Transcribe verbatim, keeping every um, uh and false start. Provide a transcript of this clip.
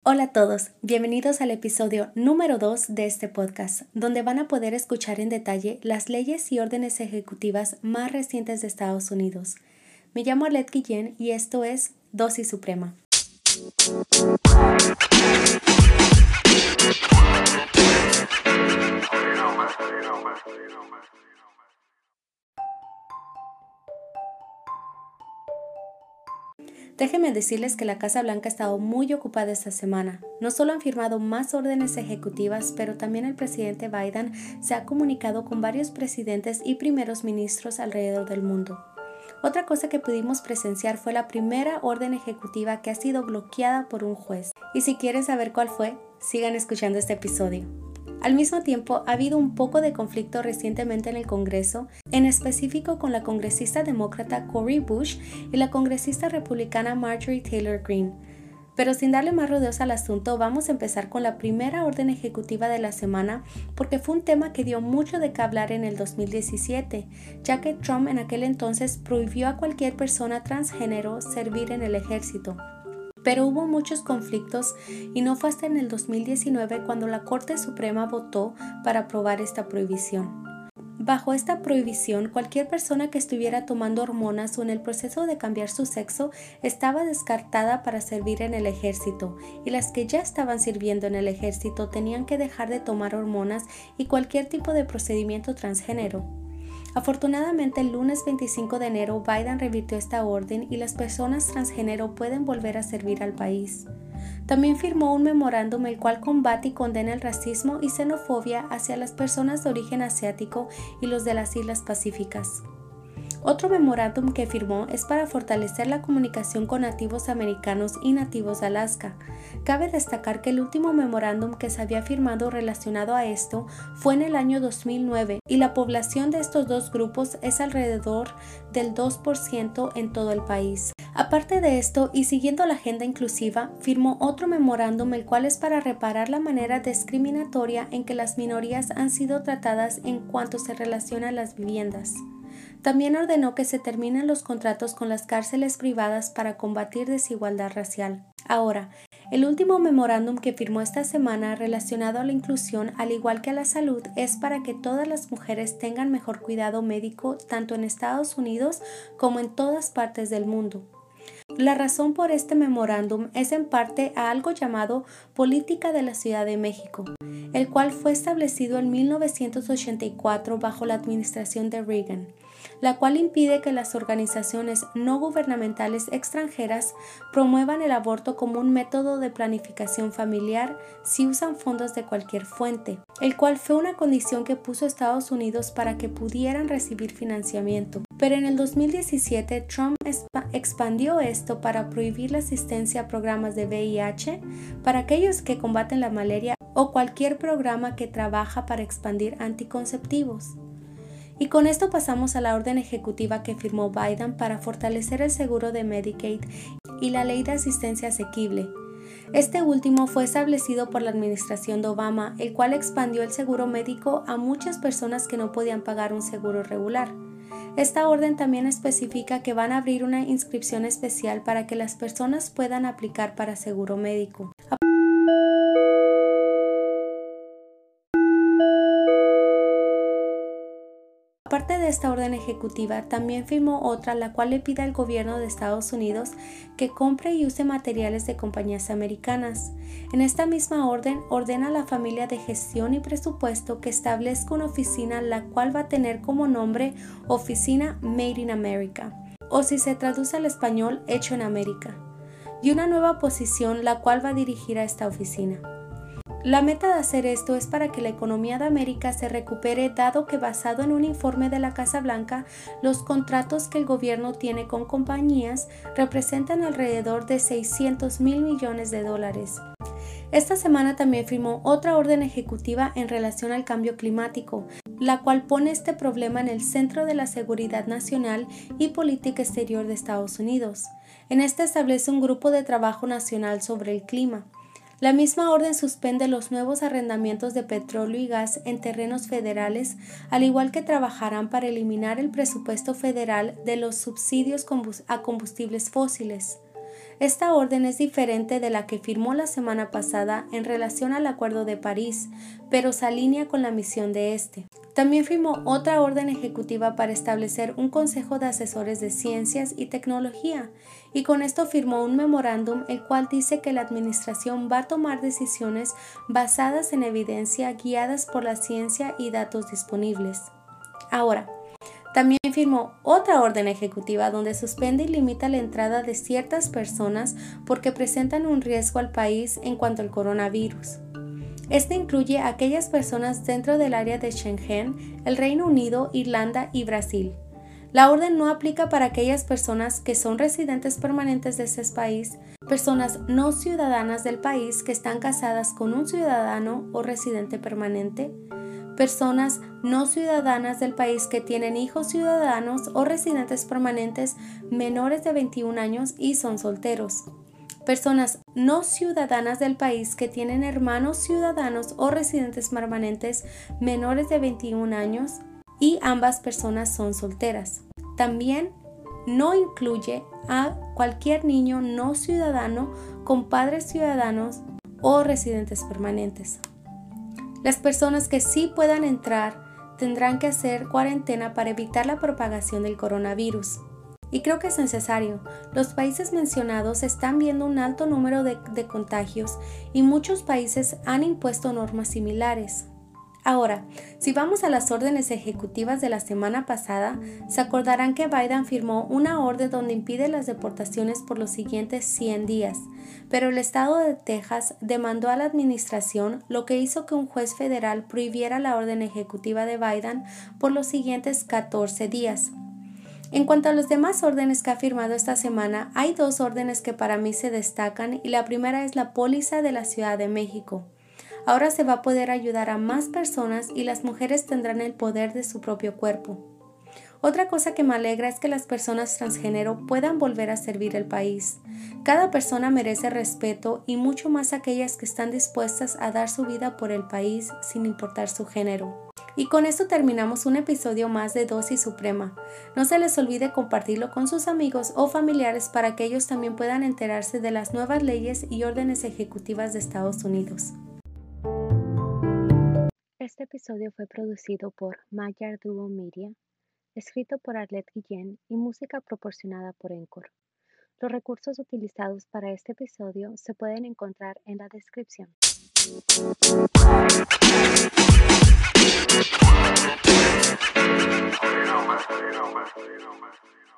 Hola a todos, bienvenidos al episodio número dos de este podcast, donde van a poder escuchar en detalle las leyes y órdenes ejecutivas más recientes de Estados Unidos. Me llamo Arlette Guillén y esto es Dosis Suprema. Déjenme decirles que la Casa Blanca ha estado muy ocupada esta semana. No solo han firmado más órdenes ejecutivas, pero también el presidente Biden se ha comunicado con varios presidentes y primeros ministros alrededor del mundo. Otra cosa que pudimos presenciar fue la primera orden ejecutiva que ha sido bloqueada por un juez. Y si quieren saber cuál fue, sigan escuchando este episodio. Al mismo tiempo, ha habido un poco de conflicto recientemente en el Congreso, en específico con la congresista demócrata Cori Bush y la congresista republicana Marjorie Taylor Greene. Pero sin darle más rodeos al asunto, vamos a empezar con la primera orden ejecutiva de la semana porque fue un tema que dio mucho de qué hablar en el dos mil diecisiete, ya que Trump en aquel entonces prohibió a cualquier persona transgénero servir en el ejército. Pero hubo muchos conflictos y no fue hasta en el dos mil diecinueve cuando la Corte Suprema votó para aprobar esta prohibición. Bajo esta prohibición, cualquier persona que estuviera tomando hormonas o en el proceso de cambiar su sexo estaba descartada para servir en el ejército, y las que ya estaban sirviendo en el ejército tenían que dejar de tomar hormonas y cualquier tipo de procedimiento transgénero. Afortunadamente, el lunes veinticinco de enero, Biden revirtió esta orden y las personas transgénero pueden volver a servir al país. También firmó un memorándum el cual combate y condena el racismo y xenofobia hacia las personas de origen asiático y los de las Islas Pacíficas. Otro memorándum que firmó es para fortalecer la comunicación con nativos americanos y nativos de Alaska. Cabe destacar que el último memorándum que se había firmado relacionado a esto fue en el año dos mil nueve y la población de estos dos grupos es alrededor del dos por ciento en todo el país. Aparte de esto, y siguiendo la agenda inclusiva, firmó otro memorándum el cual es para reparar la manera discriminatoria en que las minorías han sido tratadas en cuanto se relaciona a las viviendas. También ordenó que se terminen los contratos con las cárceles privadas para combatir desigualdad racial. Ahora, el último memorándum que firmó esta semana relacionado a la inclusión, al igual que a la salud, es para que todas las mujeres tengan mejor cuidado médico tanto en Estados Unidos como en todas partes del mundo. La razón por este memorándum es en parte a algo llamado Política de la Ciudad de México, el cual fue establecido en mil novecientos ochenta y cuatro bajo la administración de Reagan, la cual impide que las organizaciones no gubernamentales extranjeras promuevan el aborto como un método de planificación familiar si usan fondos de cualquier fuente, el cual fue una condición que puso Estados Unidos para que pudieran recibir financiamiento. Pero en el dos mil diecisiete, Trump expandió esto para prohibir la asistencia a programas de V I H para aquellos que combaten la malaria o cualquier programa que trabaja para expandir anticonceptivos. Y con esto pasamos a la orden ejecutiva que firmó Biden para fortalecer el seguro de Medicaid y la ley de asistencia asequible. Este último fue establecido por la administración de Obama, el cual expandió el seguro médico a muchas personas que no podían pagar un seguro regular. Esta orden también especifica que van a abrir una inscripción especial para que las personas puedan aplicar para seguro médico. Aparte de esta orden ejecutiva, también firmó otra la cual le pide al gobierno de Estados Unidos que compre y use materiales de compañías americanas. En esta misma orden, ordena a la familia de gestión y presupuesto que establezca una oficina la cual va a tener como nombre Oficina Made in America, o si se traduce al español, Hecho en América, y una nueva posición la cual va a dirigir a esta oficina. La meta de hacer esto es para que la economía de América se recupere, dado que basado en un informe de la Casa Blanca, los contratos que el gobierno tiene con compañías representan alrededor de seiscientos mil millones de dólares. Esta semana también firmó otra orden ejecutiva en relación al cambio climático, la cual pone este problema en el centro de la seguridad nacional y política exterior de Estados Unidos. En esta establece un grupo de trabajo nacional sobre el clima. La misma orden suspende los nuevos arrendamientos de petróleo y gas en terrenos federales, al igual que trabajarán para eliminar el presupuesto federal de los subsidios a combustibles fósiles. Esta orden es diferente de la que firmó la semana pasada en relación al Acuerdo de París, pero se alinea con la misión de este. También firmó otra orden ejecutiva para establecer un Consejo de Asesores de Ciencias y Tecnología, y con esto firmó un memorándum el cual dice que la administración va a tomar decisiones basadas en evidencia guiadas por la ciencia y datos disponibles. Ahora, también firmó otra orden ejecutiva donde suspende y limita la entrada de ciertas personas porque presentan un riesgo al país en cuanto al coronavirus. Este incluye a aquellas personas dentro del área de Schengen, el Reino Unido, Irlanda y Brasil. La orden no aplica para aquellas personas que son residentes permanentes de ese país, personas no ciudadanas del país que están casadas con un ciudadano o residente permanente, personas no ciudadanas del país que tienen hijos ciudadanos o residentes permanentes menores de veintiún años y son solteros, personas no ciudadanas del país que tienen hermanos ciudadanos o residentes permanentes menores de veintiún años y ambas personas son solteras. También no incluye a cualquier niño no ciudadano con padres ciudadanos o residentes permanentes. Las personas que sí puedan entrar tendrán que hacer cuarentena para evitar la propagación del coronavirus. Y creo que es necesario. Los países mencionados están viendo un alto número de, de contagios y muchos países han impuesto normas similares. Ahora, si vamos a las órdenes ejecutivas de la semana pasada, se acordarán que Biden firmó una orden donde impide las deportaciones por los siguientes cien días, pero el estado de Texas demandó a la administración, lo que hizo que un juez federal prohibiera la orden ejecutiva de Biden por los siguientes catorce días. En cuanto a las demás órdenes que ha firmado esta semana, hay dos órdenes que para mí se destacan y la primera es la póliza de la Ciudad de México. Ahora se va a poder ayudar a más personas y las mujeres tendrán el poder de su propio cuerpo. Otra cosa que me alegra es que las personas transgénero puedan volver a servir el país. Cada persona merece respeto y mucho más aquellas que están dispuestas a dar su vida por el país sin importar su género. Y con esto terminamos un episodio más de Dosis Suprema. No se les olvide compartirlo con sus amigos o familiares para que ellos también puedan enterarse de las nuevas leyes y órdenes ejecutivas de Estados Unidos. Este episodio fue producido por Mayar Duo Media, escrito por Arlette Guillén y música proporcionada por Encore. Los recursos utilizados para este episodio se pueden encontrar en la descripción. You know, man. You know, man. You know, man.